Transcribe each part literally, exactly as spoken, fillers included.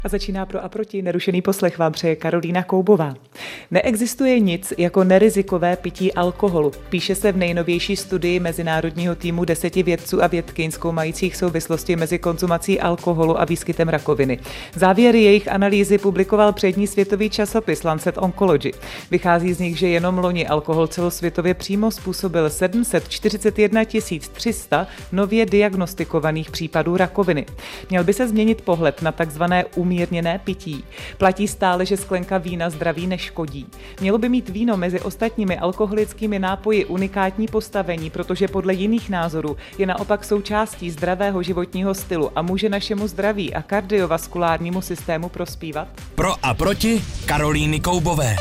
A začíná Pro a proti. Nerušený poslech vám přeje Karolína Koubová. Neexistuje nic jako nerizikové pití alkoholu. Píše se v nejnovější studii mezinárodního týmu deseti vědců a vědkyň zkoumajících souvislosti mezi konzumací alkoholu a výskytem rakoviny. Závěry jejich analýzy publikoval přední světový časopis Lancet Oncology. Vychází z nich, že jenom loni alkohol celosvětově přímo způsobil sedm set čtyřicet jedna tisíc tři sta nově diagnostikovaných případů rakoviny. Měl by se změnit pohled na takzvané umírněné pití. Platí stále, že sklenka vína zdraví neškodí. Mělo by mít víno mezi ostatními alkoholickými nápoji unikátní postavení, protože podle jiných názorů je naopak součástí zdravého životního stylu a může našemu zdraví a kardiovaskulárnímu systému prospívat. Pro a proti Karolíny Koubové.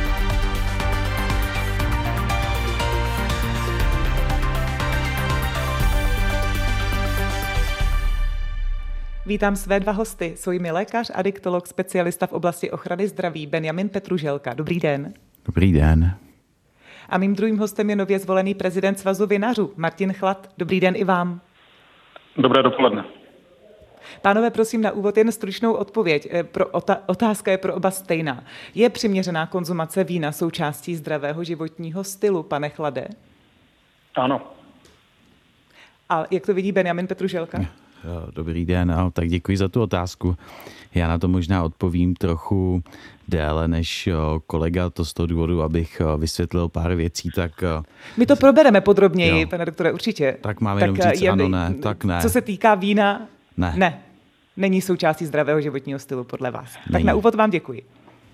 Vítám své dva hosty. Jsou jimi lékař, adiktolog, specialista v oblasti ochrany zdraví Benjamin Petruželka. Dobrý den. Dobrý den. A mým druhým hostem je nově zvolený prezident Svazu vinařů Martin Chlad. Dobrý den i vám. Dobré dopoledne. Pánové, prosím na úvod jen stručnou odpověď. Pro otázka je pro oba stejná. Je přiměřená konzumace vína součástí zdravého životního stylu, pane Chlade? Ano. A jak to vidí Benjamin Petruželka? Dobrý den, no, tak děkuji za tu otázku. Já na to možná odpovím trochu déle než kolega, to z toho důvodu, abych vysvětlil pár věcí. Tak my to probereme podrobněji, jo. Pane doktore, určitě. Tak máme jenom říct jen, ano, ne, tak ne. Co se týká vína, ne. ne. Není součástí zdravého životního stylu podle vás. Není. Tak na úvod vám děkuji.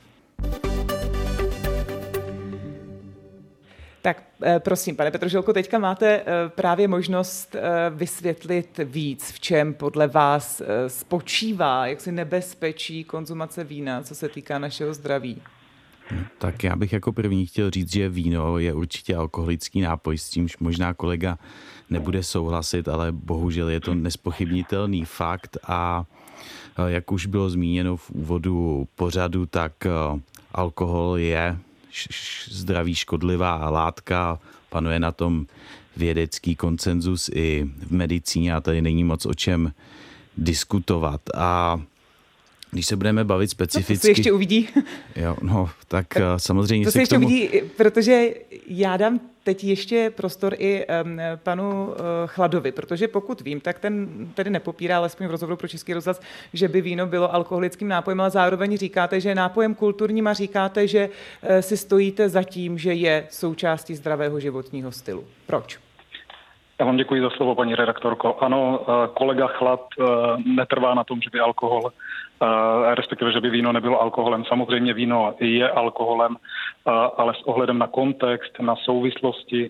Tak prosím, pane Petruželko, teďka máte právě možnost vysvětlit víc, v čem podle vás spočívá jaksi nebezpečí konzumace vína, co se týká našeho zdraví. Tak já bych jako první chtěl říct, že víno je určitě alkoholický nápoj, s čímž možná kolega nebude souhlasit, ale bohužel je to nespochybnitelný fakt a jak už bylo zmíněno v úvodu pořadu, tak alkohol je zdraví škodlivá látka, panuje na tom vědecký konsenzus i v medicíně a tady není moc o čem diskutovat. A když se budeme bavit specificky... No, to se ještě uvidí. Jo, no, tak, tak samozřejmě to se se ještě k tomu... uvidí, protože já dám teď ještě prostor i um, panu uh, Chladovi, protože pokud vím, tak ten tedy nepopírá, alespoň v rozhovoru pro Český rozhlas, že by víno bylo alkoholickým nápojem, ale zároveň říkáte, že je nápojem kulturním a říkáte, že uh, si stojíte za tím, že je součástí zdravého životního stylu. Proč? Já vám děkuji za slovo, paní redaktorko. Ano, kolega Chlad netrvá na tom, že by alkohol, respektive, že by víno nebylo alkoholem. Samozřejmě víno je alkoholem, ale s ohledem na kontext, na souvislosti,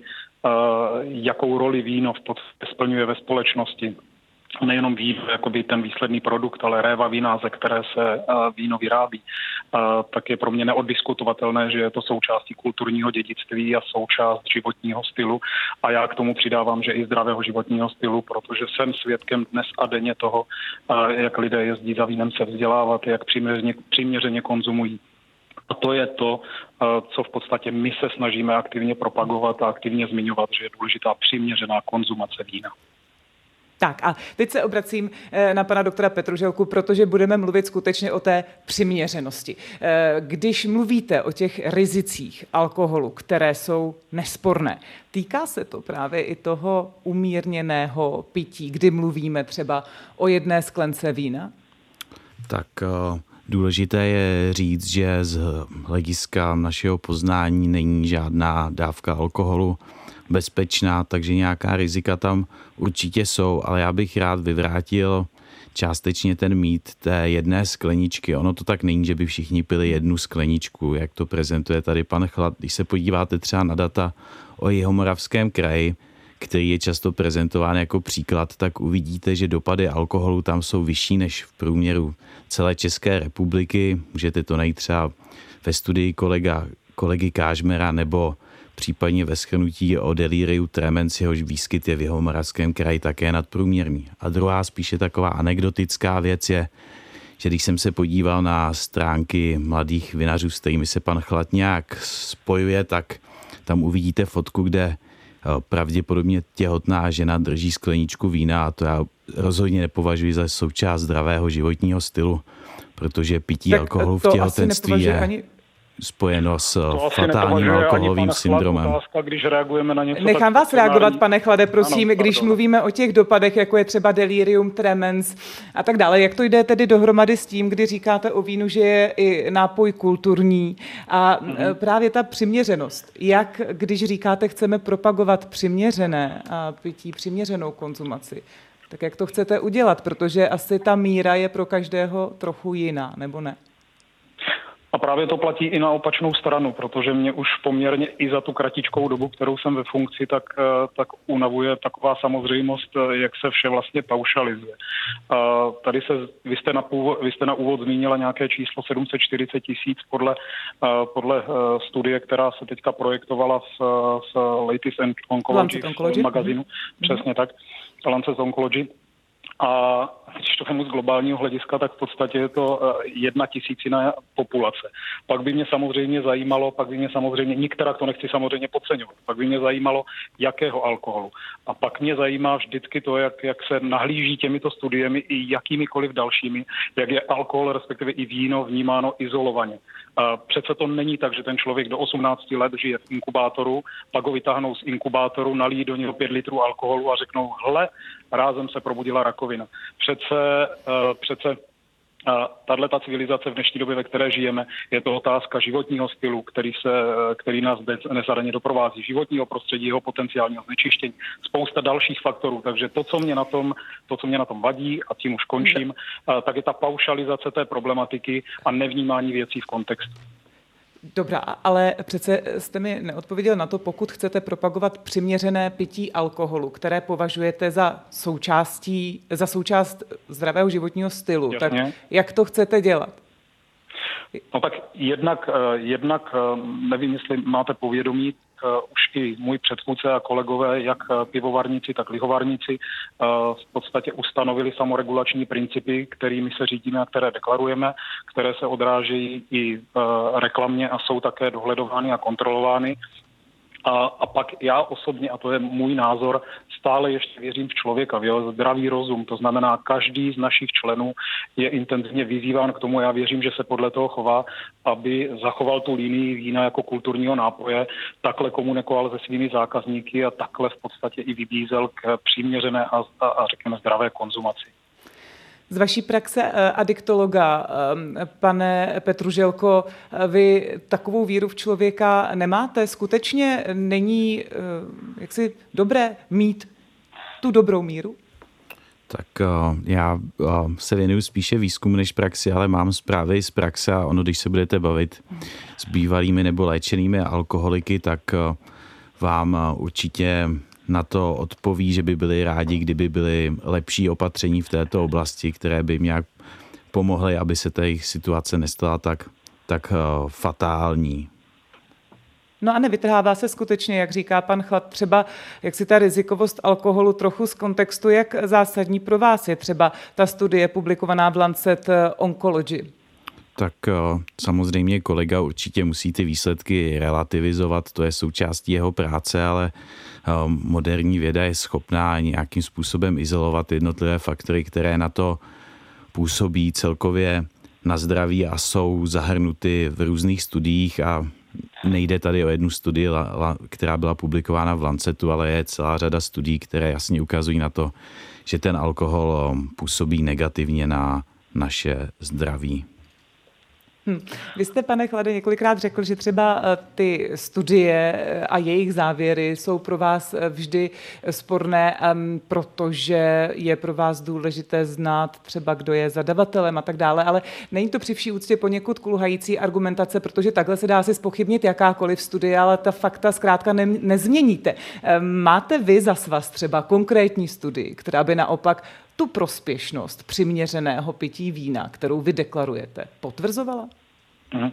jakou roli víno v podstatě splňuje ve společnosti. Nejenom víno, jakoby ten výsledný produkt, ale réva vína, ze které se víno vyrábí, tak je pro mě neoddiskutovatelné, že je to součástí kulturního dědictví a součást životního stylu. A já k tomu přidávám, že i zdravého životního stylu, protože jsem svědkem dnes a denně toho, jak lidé jezdí za vínem se vzdělávat, jak přiměřeně, přiměřeně konzumují. A to je to, co v podstatě my se snažíme aktivně propagovat a aktivně zmiňovat, že je důležitá přiměřená konzumace vína. Tak a teď se obracím na pana doktora Petruželku, protože budeme mluvit skutečně o té přiměřenosti. Když mluvíte o těch rizicích alkoholu, které jsou nesporné, týká se to právě i toho umírněného pití, kdy mluvíme třeba o jedné sklence vína? Tak důležité je říct, že z hlediska našeho poznání není žádná dávka alkoholu bezpečná, takže nějaká rizika tam určitě jsou, ale já bych rád vyvrátil částečně ten mýt té jedné skleničky. Ono to tak není, že by všichni pili jednu skleničku, jak to prezentuje tady pan Chlad. Když se podíváte třeba na data o Jihomoravském kraji, který je často prezentován jako příklad, tak uvidíte, že dopady alkoholu tam jsou vyšší než v průměru celé České republiky. Můžete to najít třeba ve studii kolega, kolegy Kážmera nebo případně ve shrnutí o deliriu tremens, jehož výskyt je v Jihomoravském kraji také nadprůměrný. A druhá spíše taková anekdotická věc je, že když jsem se podíval na stránky mladých vinařů, s kterými se pan Chlad nějak spojuje, tak tam uvidíte fotku, kde pravděpodobně těhotná žena drží skleničku vína a to já rozhodně nepovažuji za součást zdravého životního stylu, protože pití tak alkoholu v těhotenství je ani... spojeno s fatálním alkoholovým syndromem. Otázka, když reagujeme na něco, Nechám vás reagovat, pane Chlade, prosím, ano, když mluvíme o těch dopadech, jako je třeba delirium tremens a tak dále. Jak to jde tedy dohromady s tím, kdy říkáte o vínu, že je i nápoj kulturní a mm-hmm. právě ta přiměřenost. Jak, když říkáte, chceme propagovat přiměřené a pití, přiměřenou konzumaci, tak jak to chcete udělat? Protože asi ta míra je pro každého trochu jiná, nebo ne? A právě to platí i na opačnou stranu, protože mě už poměrně i za tu kratičkou dobu, kterou jsem ve funkci, tak, tak unavuje taková samozřejmost, jak se vše vlastně paušalizuje. Tady se, vy jste na, původ, vy jste na úvod zmínila nějaké číslo sedm set čtyřicet tisíc podle, podle studie, která se teďka projektovala v, v Latest Oncology, v magazínu. Mm-hmm. Přesně tak, Lancet Oncology. A když to vemu z globálního hlediska, tak v podstatě je to jedna tisícina populace. Pak by mě samozřejmě zajímalo, pak by mě samozřejmě, nikterak to nechci samozřejmě podceňovat, pak by mě zajímalo, jakého alkoholu. A pak mě zajímá vždycky to, jak, jak se nahlíží těmito studiemi i jakýmikoliv dalšími, jak je alkohol, respektive i víno vnímáno izolovaně. A přece to není tak, že ten člověk do osmnácti let žije v inkubátoru, pak ho vytáhnou z inkubátoru, nalíjí do něho pět litrů alkoholu a řeknou, hle, rázem se probudila rakovina. Přece, uh, přece uh, tato civilizace v dnešní době, ve které žijeme, je to otázka životního stylu, který, se, který nás nezadaně doprovází, životního prostředí, jeho potenciálního znečištění, spousta dalších faktorů. Takže to, co mě na tom, to, co mě na tom vadí, a tím už končím, uh, tak je ta paušalizace té problematiky a nevnímání věcí v kontextu. Dobrá, ale přece jste mi neodpověděl na to, pokud chcete propagovat přiměřené pití alkoholu, které považujete za součástí, za součást zdravého životního stylu. Jasně. Tak jak to chcete dělat? No tak jednak, jednak nevím, jestli máte povědomí, už i můj předchůdce a kolegové, jak pivovarníci, tak lihovarníci v podstatě ustanovili samoregulační principy, kterými se řídíme a které deklarujeme, které se odrážejí i reklamně a jsou také dohledovány a kontrolovány. A, a pak já osobně, a to je můj názor, stále ještě věřím v člověka, v jeho zdravý rozum. To znamená, každý z našich členů je intenzivně vyzýván k tomu, já věřím, že se podle toho chová, aby zachoval tu linii vína jako kulturního nápoje, takhle komunikoval se svými zákazníky a takhle v podstatě i vybízel k přiměřené a, a, a řekněme zdravé konzumaci. Z vaší praxe adiktologa, pane Petruželko, vy takovou víru v člověka nemáte? Skutečně není jaksi dobré mít tu dobrou míru? Tak já se věnuju spíše výzkumu než praxi, ale mám zprávy z praxe a ono, když se budete bavit s bývalými nebo léčenými alkoholiky, tak vám určitě na to odpoví, že by byli rádi, kdyby byly lepší opatření v této oblasti, které by jim nějak pomohly, aby se ta jejich situace nestala tak, tak uh, fatální. No a nevytrhává se skutečně, jak říká pan Chlad, třeba jak si ta rizikovost alkoholu trochu z kontextu, jak zásadní pro vás je třeba ta studie publikovaná v Lancet Oncology? Tak samozřejmě kolega určitě musí ty výsledky relativizovat, to je součástí jeho práce, ale moderní věda je schopná nějakým způsobem izolovat jednotlivé faktory, které na to působí celkově na zdraví a jsou zahrnuty v různých studiích a nejde tady o jednu studii, která byla publikována v Lancetu, ale je celá řada studií, které jasně ukazují na to, že ten alkohol působí negativně na naše zdraví. Hm. Vy jste, pane Chlade, několikrát řekl, že třeba ty studie a jejich závěry jsou pro vás vždy sporné, protože je pro vás důležité znát třeba, kdo je zadavatelem a tak dále, ale není to při vší úctě poněkud kulhající argumentace, protože takhle se dá si zpochybnit jakákoliv studie, ale ta fakta zkrátka ne- nezměníte. Máte vy za svaz třeba konkrétní studii, která by naopak tu prospěšnost přiměřeného pití vína, kterou vy deklarujete, potvrzovala? Mhm.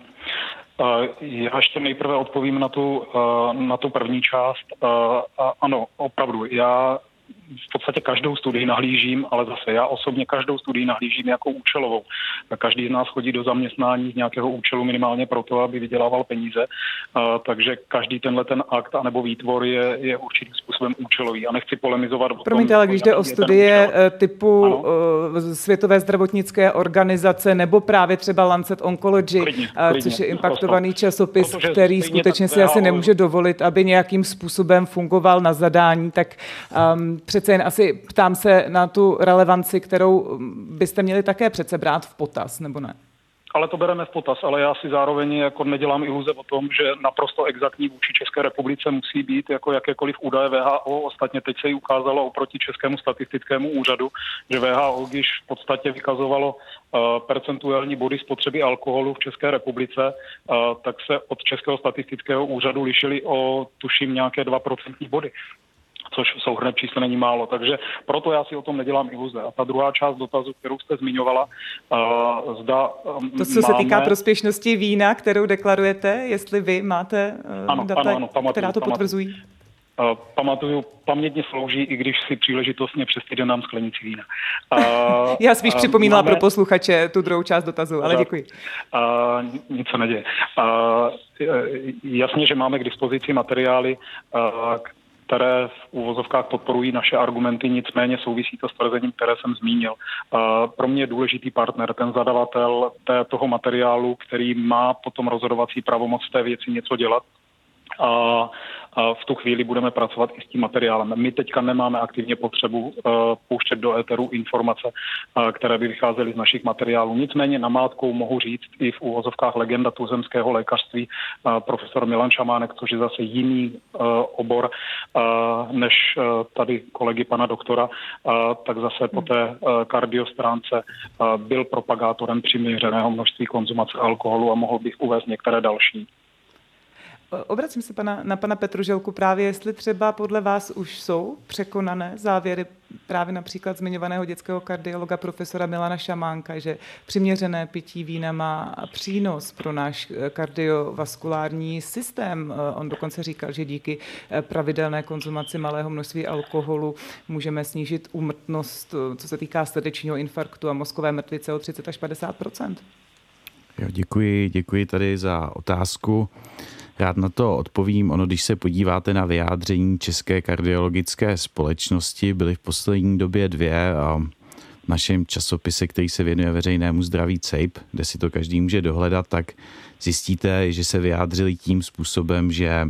Já ještě nejprve odpovím na tu, na tu první část. Ano, opravdu, já v podstatě každou studii nahlížím, ale zase já osobně každou studii nahlížím jako účelovou. Každý z nás chodí do zaměstnání z nějakého účelu minimálně proto, aby vydělával peníze, takže každý tenhle ten akt anebo výtvor je, je určitým způsobem účelový. A nechci polemizovat o tom. Promiňte, ale když jde o studie typu ano? Světové zdravotnické organizace nebo právě třeba Lancet Oncology, klidně, klidně, což je impaktovaný prosto. časopis, Protože který skutečně si asi nemůže dovolit, aby nějakým způsobem fungoval na zadání, tak um, přece jen asi ptám se na tu relevanci, kterou byste měli také přece brát v potaz, nebo ne? Ale to bereme v potaz, ale já si zároveň jako nedělám iluze o tom, že naprosto exaktní vůči České republice musí být jako jakékoliv údaje V H O. Ostatně teď se jí ukázalo oproti Českému statistickému úřadu, že V H O, když v podstatě vykazovalo uh, percentuální body spotřeby alkoholu v České republice, uh, tak se od Českého statistického úřadu lišily o, tuším, nějaké dva procentní body. Což v souhrnném čísle není málo. Takže proto já si o tom nedělám iluze. A ta druhá část dotazu, kterou jste zmiňovala, uh, zda um, To, co máme... se týká prospěšnosti vína, kterou deklarujete, jestli vy máte uh, ano, data, ano, ano, pamatuju, která to pamatuju. potvrzují? Uh, pamatuju, pamětně slouží, i když si příležitostně přes týden dám sklenici vína. Uh, já spíš uh, připomínala máme... pro posluchače tu druhou část dotazu, ale děkuji. Uh, nic se neděje. Uh, jasně, že máme k dispozici materiály, uh, které v úvozovkách podporují naše argumenty, nicméně souvisí to s tvrzením, které jsem zmínil. Pro mě je důležitý partner, ten zadavatel té, toho materiálu, který má potom rozhodovací pravomoc v té věci něco dělat. A v tu chvíli budeme pracovat i s tím materiálem. My teďka nemáme aktivně potřebu uh, pouštět do éteru informace, uh, které by vycházely z našich materiálů. Nicméně namátkou mohu říct i v úvozovkách legenda tuzemského lékařství uh, profesor Milan Šamánek, což je zase jiný uh, obor uh, než uh, tady kolegy pana doktora, uh, tak zase po té uh, kardiostránce uh, byl propagátorem přiměřeného množství konzumace alkoholu a mohl bych uvést některé další. Obracím se pana, na pana Petruželku právě, jestli třeba podle vás už jsou překonané závěry právě například zmiňovaného dětského kardiologa profesora Milana Šamánka, že přiměřené pití vína má přínos pro náš kardiovaskulární systém. On dokonce říkal, že díky pravidelné konzumaci malého množství alkoholu můžeme snížit úmrtnost, co se týká srdečního infarktu a mozkové mrtvice o třicet až padesát procent. Jo, děkuji, děkuji tady za otázku. Rád na to odpovím. Ono, když se podíváte na vyjádření České kardiologické společnosti, byly v poslední době dvě a v našem časopise, který se věnuje veřejnému zdraví C E I P, kde si to každý může dohledat, tak zjistíte, že se vyjádřili tím způsobem, že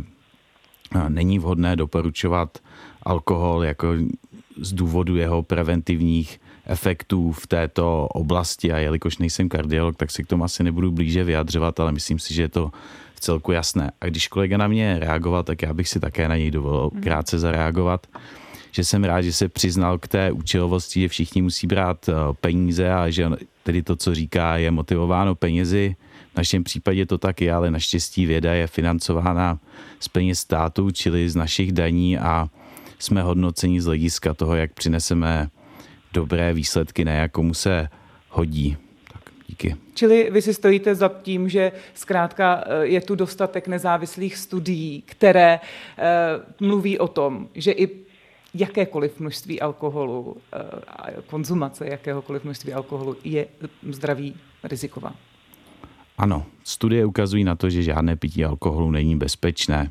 není vhodné doporučovat alkohol jako z důvodu jeho preventivních efektů v této oblasti a jelikož nejsem kardiolog, tak se k tomu asi nebudu blíže vyjadřovat, ale myslím si, že je to v celku jasné. A když kolega na mě reagoval, tak já bych si také na něj dovolil krátce zareagovat, že jsem rád, že se přiznal k té účelovosti, že všichni musí brát peníze a že tedy to, co říká, je motivováno penězi. V našem případě to tak je, ale naštěstí věda je financována z peněz státu, čili z našich daní a jsme hodnoceni z hlediska toho, jak přineseme dobré výsledky, ne jak komu se hodí. Tak díky. Čili vy si stojíte za tím, že zkrátka je tu dostatek nezávislých studií, které uh, mluví o tom, že i jakékoliv množství alkoholu a konzumace jakéhokoliv množství alkoholu je zdraví riziková. Ano, studie ukazují na to, že žádné pití alkoholu není bezpečné.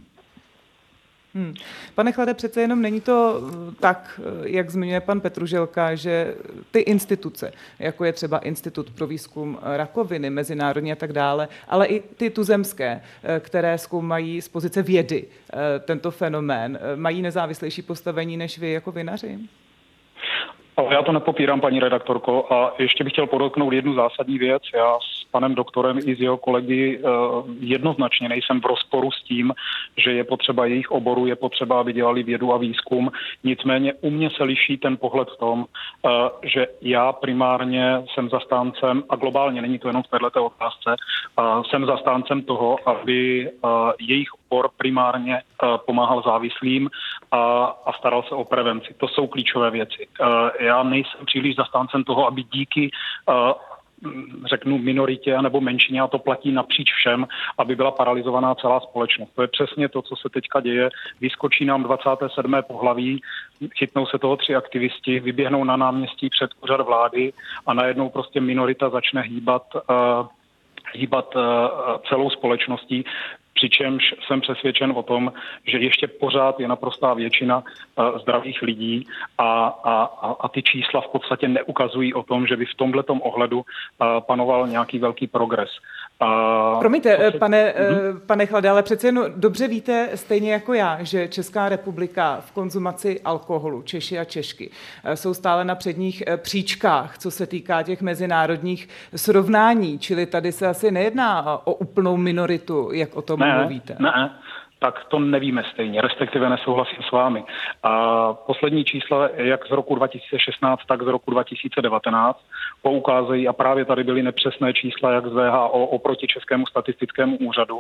Hmm. Pane Chlade, přece jenom není to tak, jak zmiňuje pan Petruželka, že ty instituce, jako je třeba Institut pro výzkum rakoviny, mezinárodní a tak dále, ale i ty tuzemské, které zkoumají z pozice vědy tento fenomén, mají nezávislejší postavení než vy jako vinaři? Ale já to nepopírám, paní redaktorko, a ještě bych chtěl podotknout jednu zásadní věc. Já s panem doktorem i s jeho kolegy jednoznačně nejsem v rozporu s tím, že je potřeba jejich oboru, je potřeba, aby dělali vědu a výzkum. Nicméně u mě se liší ten pohled v tom, že já primárně jsem zastáncem, a globálně není to jenom v této otázce, jsem zastáncem toho, aby jejich obor primárně pomáhal závislým a, a staral se o prevenci. To jsou klíčové věci. Já nejsem příliš zastáncem toho, aby díky řeknu, minoritě nebo menšině, a to platí napříč všem, aby byla paralizovaná celá společnost. To je přesně to, co se teďka děje. Vyskočí nám dvacáté sedmé pohlaví, chytnou se toho tři aktivisti, vyběhnou na náměstí před úřad vlády a najednou prostě minorita začne hýbat, uh, hýbat uh, celou společností. Přičemž jsem přesvědčen o tom, že ještě pořád je naprostá většina uh, zdravých lidí a, a, a ty čísla v podstatě neukazují o tom, že by v tomhletom ohledu uh, panoval nějaký velký progres. Uh, Promiňte, se... pane, uh, pane Chlade, ale přece jen dobře víte, stejně jako já, že Česká republika v konzumaci alkoholu, Češi a Češky, jsou stále na předních příčkách, co se týká těch mezinárodních srovnání, čili tady se asi nejedná o úplnou minoritu, jak o tom ne, mluvíte. Ne, tak to nevíme stejně, respektive nesouhlasím s vámi. A poslední čísla, jak z roku dva tisíce šestnáct, tak z roku dva tisíce devatenáct, poukázejí, a právě tady byly nepřesné čísla, jak z V H O oproti Českému statistickému úřadu,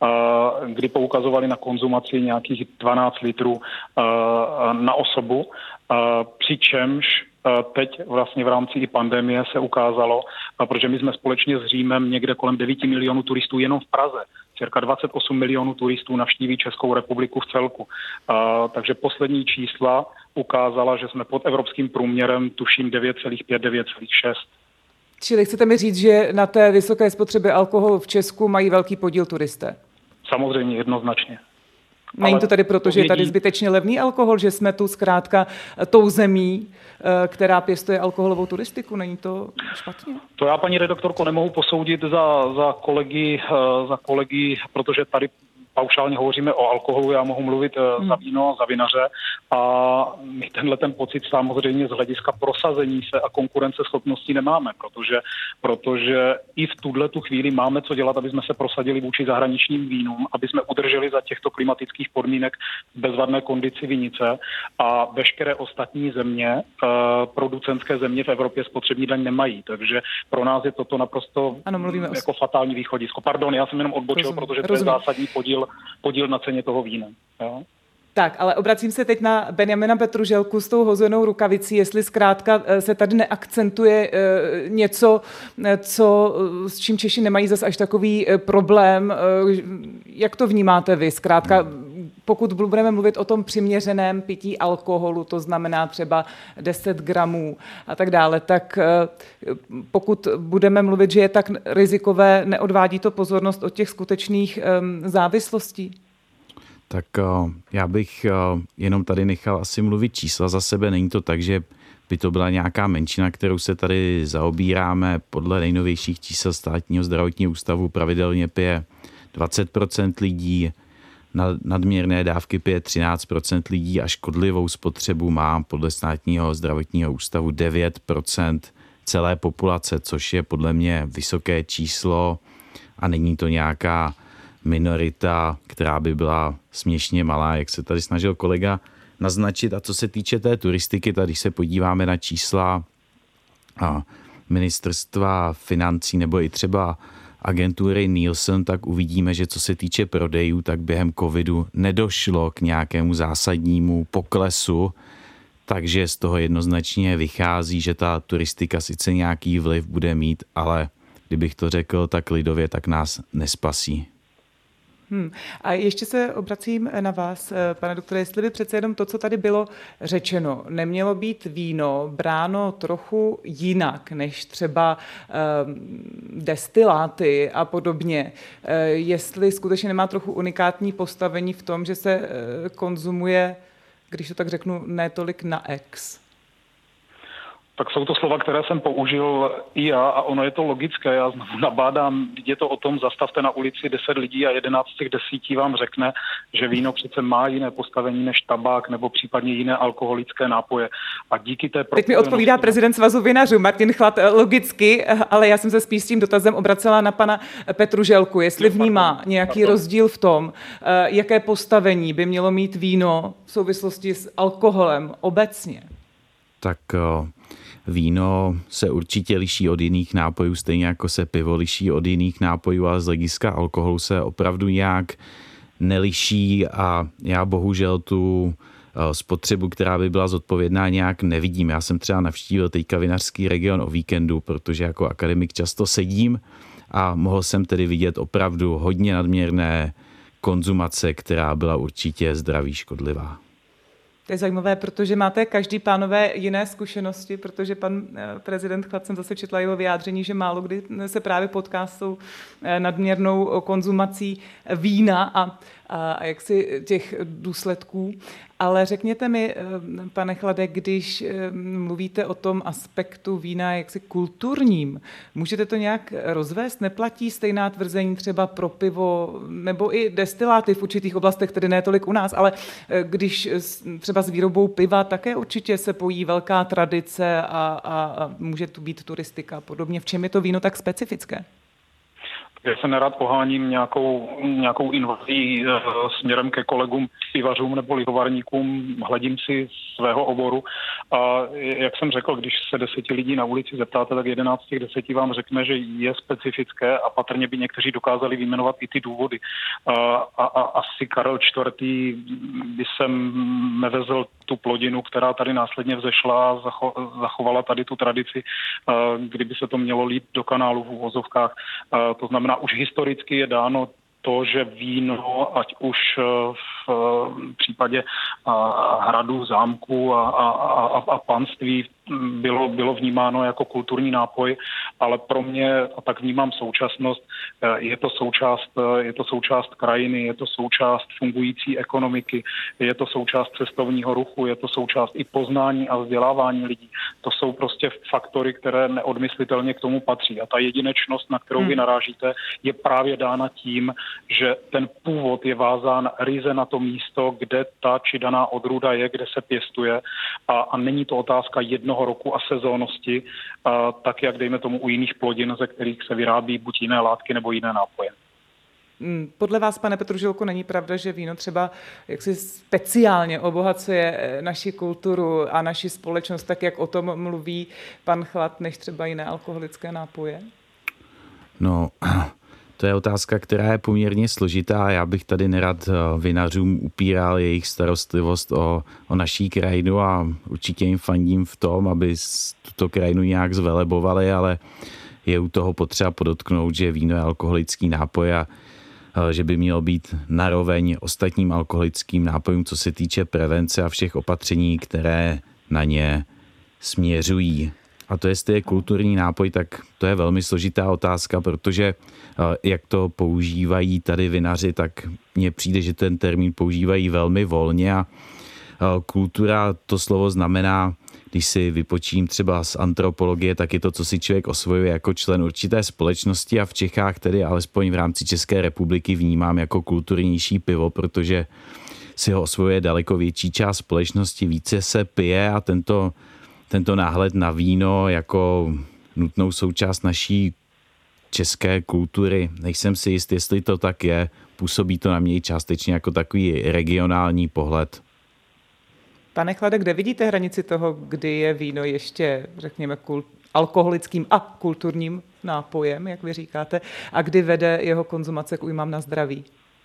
kdy poukazovali na konzumaci nějakých dvanáct litrů na osobu, přičemž teď vlastně v rámci i pandemie se ukázalo, protože my jsme společně s Římem někde kolem devět milionů turistů jenom v Praze. Cirka dvacet osm milionů turistů navštíví Českou republiku v celku. Takže poslední čísla ukázala, že jsme pod evropským průměrem, tuším devět celá pět, devět celá šest. Čili chcete mi říct, že na té vysoké spotřebě alkoholu v Česku mají velký podíl turisté? Samozřejmě, jednoznačně. Není to tady proto, že je tady zbytečně levný alkohol, že jsme tu zkrátka tou zemí, která pěstuje alkoholovou turistiku? Není to špatně? To já, paní redaktorko, nemohu posoudit za, za, kolegy, za kolegy, protože tady paušálně hovoříme o alkoholu, já mohu mluvit hmm. za víno, za vinaře a my tenhle ten pocit samozřejmě z hlediska prosazení se a konkurenceschopnosti nemáme, protože, protože i v tuhletu chvíli máme co dělat, aby jsme se prosadili vůči zahraničním vínům, aby jsme udrželi za těchto klimatických podmínek bezvadné kondici vinice a veškeré ostatní země, producentské země v Evropě spotřební daň nemají, takže pro nás je toto naprosto ano, mluvíme jako o... fatální východisko. Pardon, já jsem jenom odbočil, rozumím, protože to rozumím. je zásadní podíl podíl na ceně toho vína. Jo? Tak, ale obracím se teď na Benjamina Petruželku s tou hozenou rukavicí, jestli zkrátka se tady neakcentuje něco, co, s čím Češi nemají zas až takový problém. Jak to vnímáte vy? Zkrátka, pokud budeme mluvit o tom přiměřeném pití alkoholu, to znamená třeba deset gramů a tak dále, tak pokud budeme mluvit, že je tak rizikové, neodvádí to pozornost od těch skutečných závislostí? Tak já bych jenom tady nechal asi mluvit čísla za sebe. Není to tak, že by to byla nějaká menšina, kterou se tady zaobíráme. Podle nejnovějších čísel Státního zdravotního ústavu pravidelně pije dvacet procent lidí, nadměrné dávky pije třináct procent lidí a škodlivou spotřebu má podle Státního zdravotního ústavu devět procent celé populace, což je podle mě vysoké číslo a není to nějaká minorita, která by byla směšně malá, jak se tady snažil kolega naznačit. A co se týče té turistiky, tady se podíváme na čísla ministerstva financí nebo i třeba agentury Nielsen, tak uvidíme, že co se týče prodejů, tak během covidu nedošlo k nějakému zásadnímu poklesu, takže z toho jednoznačně vychází, že ta turistika sice nějaký vliv bude mít, ale kdybych to řekl tak lidově, tak nás nespasí. Hmm. A ještě se obracím na vás, pane doktore, jestli by přece jenom to, co tady bylo řečeno, nemělo být víno bráno trochu jinak, než třeba eh, destiláty a podobně. Eh, jestli skutečně nemá trochu unikátní postavení v tom, že se eh, konzumuje, když to tak řeknu, ne tolik na ex. Tak jsou to slova, které jsem použil i já a ono je to logické. Já znovu nabádám, je to o tom, zastavte na ulici deset lidí a jedenáct z těch desíti vám řekne, že víno přece má jiné postavení než tabák nebo případně jiné alkoholické nápoje. A díky té Teď mi odpovídá prezident Svazu vinařů Martin Chlad logicky, ale já jsem se spíš s tím dotazem obracela na pana Petruželku, jestli vnímá nějaký rozdíl v tom, jaké postavení by mělo mít víno v souvislosti s alkoholem obecně. Tak víno se určitě liší od jiných nápojů, stejně jako se pivo liší od jiných nápojů, ale z hlediska alkoholu se opravdu nějak neliší a já bohužel tu spotřebu, která by byla zodpovědná, nějak nevidím. Já jsem třeba navštívil teďka vinařský region o víkendu, protože jako akademik často sedím a mohl jsem tedy vidět opravdu hodně nadměrné konzumace, která byla určitě zdraví škodlivá. To je zajímavé, protože máte každý, pánové, jiné zkušenosti, protože pan prezident Chlad, jsem zase četla jeho vyjádření, že málo kdy se právě potká s tou nadměrnou konzumací vína a, a jaksi těch důsledků. Ale řekněte mi, pane Chlade, když mluvíte o tom aspektu vína jaksi kulturním, můžete to nějak rozvést? Neplatí stejná tvrzení třeba pro pivo nebo i destiláty v určitých oblastech, tedy ne tolik u nás, ale když třeba s výrobou piva také určitě se pojí velká tradice a, a, a může tu být turistika a podobně. V čem je to víno tak specifické? Já se nerad poháním nějakou, nějakou invazí e, směrem ke kolegům pivařům nebo lihovarníkům, hledím si svého oboru a jak jsem řekl, když se deseti lidí na ulici zeptáte, tak jedenáct z těch deseti vám řekne, že je specifické a patrně by někteří dokázali vyjmenovat i ty důvody. A, a, a asi Karel čtvrtý by sem nevezl tu plodinu, která tady následně vzešla a zacho, zachovala tady tu tradici, a, kdyby se to mělo lít do kanálu v uvozovkách. A, to znamená, už historicky je dáno to, že víno, ať už v případě hradu, zámku a, a, a, a panství bylo, bylo vnímáno jako kulturní nápoj, ale pro mě, a tak vnímám současnost, je to součást, je to součást krajiny, je to součást fungující ekonomiky, je to součást cestovního ruchu, je to součást i poznání a vzdělávání lidí. To jsou prostě faktory, které neodmyslitelně k tomu patří. A ta jedinečnost, na kterou vy narážíte, je právě dána tím, že ten původ je vázán ryze na to místo, kde ta či daná odrůda je, kde se pěstuje a, a není to otázka jednoho roku a sezónnosti, a tak jak dejme tomu u jiných plodin, ze kterých se vyrábí buď jiné látky nebo jiné nápoje. Podle vás, pane Petružilko, není pravda, že víno třeba jaksi speciálně obohacuje naši kulturu a naši společnost, tak jak o tom mluví pan Chlad, než třeba jiné alkoholické nápoje? No, to je otázka, která je poměrně složitá. Já bych tady nerad vinařům upíral jejich starostlivost o, o naší krajinu a určitě jim fandím v tom, aby tuto krajinu nějak zvelebovali, ale je u toho potřeba podotknout, že víno je alkoholický nápoj a že by mělo být naroveň ostatním alkoholickým nápojům, co se týče prevence a všech opatření, které na ně směřují. A to, jestli je kulturní nápoj, tak to je velmi složitá otázka, protože jak to používají tady vinaři, tak mně přijde, že ten termín používají velmi volně a kultura, to slovo znamená, když si vypočím třeba z antropologie, tak je to, co si člověk osvojuje jako člen určité společnosti a v Čechách tedy alespoň v rámci České republiky vnímám jako kulturnější pivo, protože si ho osvojuje daleko větší část společnosti, více se pije a tento Tento náhled na víno jako nutnou součást naší české kultury. Nejsem si jist, jestli to tak je. Působí to na mě částečně jako takový regionální pohled. Pane Chlade, kde vidíte hranici toho, kdy je víno ještě, řekněme, kult, alkoholickým a kulturním nápojem, jak vy říkáte, a kdy vede jeho konzumace k újmám na zdraví?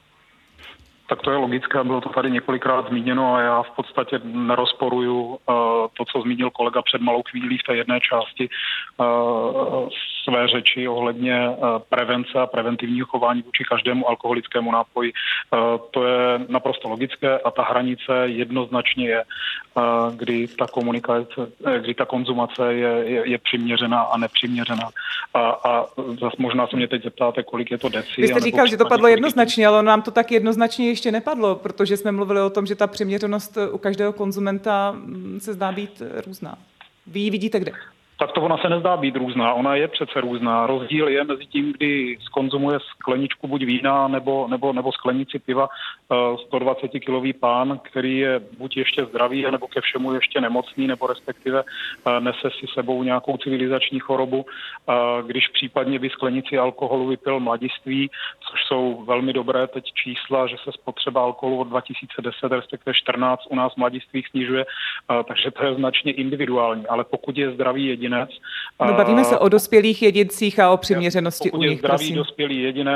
Tak to je logické, bylo to tady několikrát zmíněno a já v podstatě nerozporuju uh, to, co zmínil kolega před malou chvílí v té jedné části uh, své řeči ohledně uh, prevence a preventivního chování vůči každému alkoholickému nápoji. Uh, to je naprosto logické a ta hranice jednoznačně je, uh, kdy ta komunikace, kdy ta konzumace je, je, je přiměřená a nepřiměřená. A, a zase možná se mě teď zeptáte, kolik je to deci. Vy jste říkal, že to padlo jednoznačně, ale nám to tak jednoznačně ještě nepadlo, protože jsme mluvili o tom, že ta přiměřenost u každého konzumenta se zdá být různá. Vy ji vidíte kde? Tak to ona se nezdá být různá, ona je přece různá. Rozdíl je mezi tím, kdy skonzumuje skleničku buď vína nebo, nebo, nebo sklenici piva sto dvacet kilový pán, který je buď ještě zdravý, nebo ke všemu ještě nemocný, nebo respektive nese si sebou nějakou civilizační chorobu. Když případně by sklenici alkoholu vypil mladiství, což jsou velmi dobré teď čísla, že se spotřeba alkoholu od dva tisíce deset, respektive čtrnáct u nás mladistvích snižuje, takže to je značně individuální. Ale pokud je zdravý jedinec. No, bavíme se o dospělých jedincích a o přiměřenosti pokud u nich, je zdravý prosím. dospělý jedinec,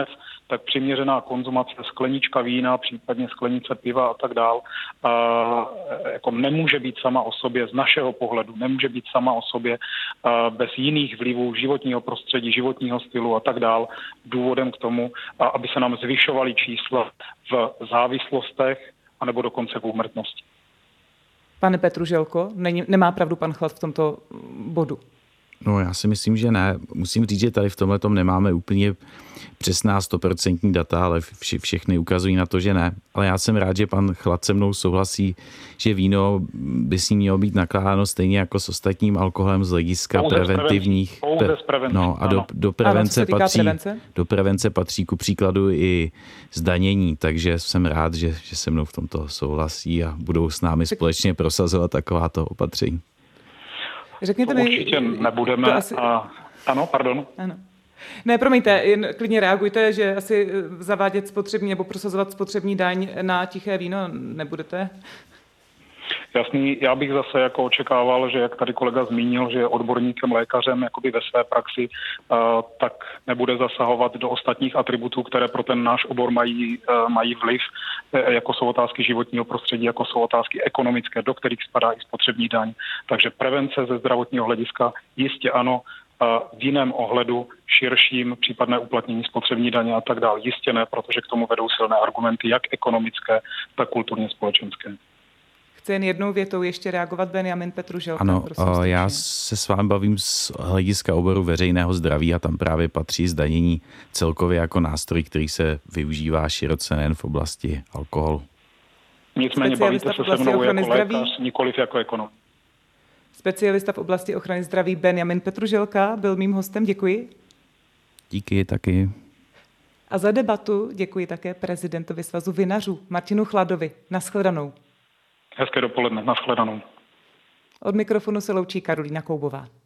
tak přiměřená konzumace sklenička vína, případně sklenice piva a tak dál, a, jako nemůže být sama o sobě, z našeho pohledu, nemůže být sama o sobě a, bez jiných vlivů životního prostředí, životního stylu a tak dál důvodem k tomu, a, aby se nám zvyšovaly čísla v závislostech anebo dokonce v úmrtnosti. Pane Petruželko, není, nemá pravdu pan Chlad v tomto bodu? No já si myslím, že ne. Musím říct, že tady v tomhletom nemáme úplně přesná stoprocentní data, ale vše, všechny ukazují na to, že ne. Ale já jsem rád, že pan Chlad se mnou souhlasí, že víno by s ním mělo být nakládáno stejně jako s ostatním alkoholem z hlediska pouze preventivních. Pouze z prevence. No a do, do, prevence ano, patří, prevence? do prevence patří ku příkladu i zdanění, takže jsem rád, že, že se mnou v tomto souhlasí a budou s námi společně prosazovat takováto opatření. Řekněte to mi, určitě nebudeme. Asi... A... Ano, pardon. Ano. Ne, promiňte, jen klidně reagujte, že asi zavádět spotřební nebo prosazovat spotřební daň na tiché víno nebudete? Jasný, já bych zase jako očekával, že jak tady kolega zmínil, že je odborníkem, lékařem jakoby ve své praxi, uh, tak nebude zasahovat do ostatních atributů, které pro ten náš obor mají, uh, mají vliv, jako jsou otázky životního prostředí, jako jsou otázky ekonomické, do kterých spadá i spotřební daň. Takže prevence ze zdravotního hlediska jistě ano, v jiném ohledu, širším, případné uplatnění spotřební daně a tak dále. Jistě ne, protože k tomu vedou silné argumenty, jak ekonomické, tak kulturně společenské. Chci jen jednou větou ještě reagovat Benjamin Petruželka. Ano, prosím, já se s vámi bavím z hlediska oboru veřejného zdraví a tam právě patří zdanění celkově jako nástroj, který se využívá široce nejen v oblasti alkoholu. Nicméně bavíte se se mnou jako lékař, nikoliv jako ekonom. Specialista v oblasti ochrany zdraví Benjamin Petruželka byl mým hostem, děkuji. Díky, taky. A za debatu děkuji také prezidentovi Svazu vinařů Martinu Chladovi. Nashledanou. Hezké dopoledne, nashledanou. Od mikrofonu se loučí Karolína Koubová.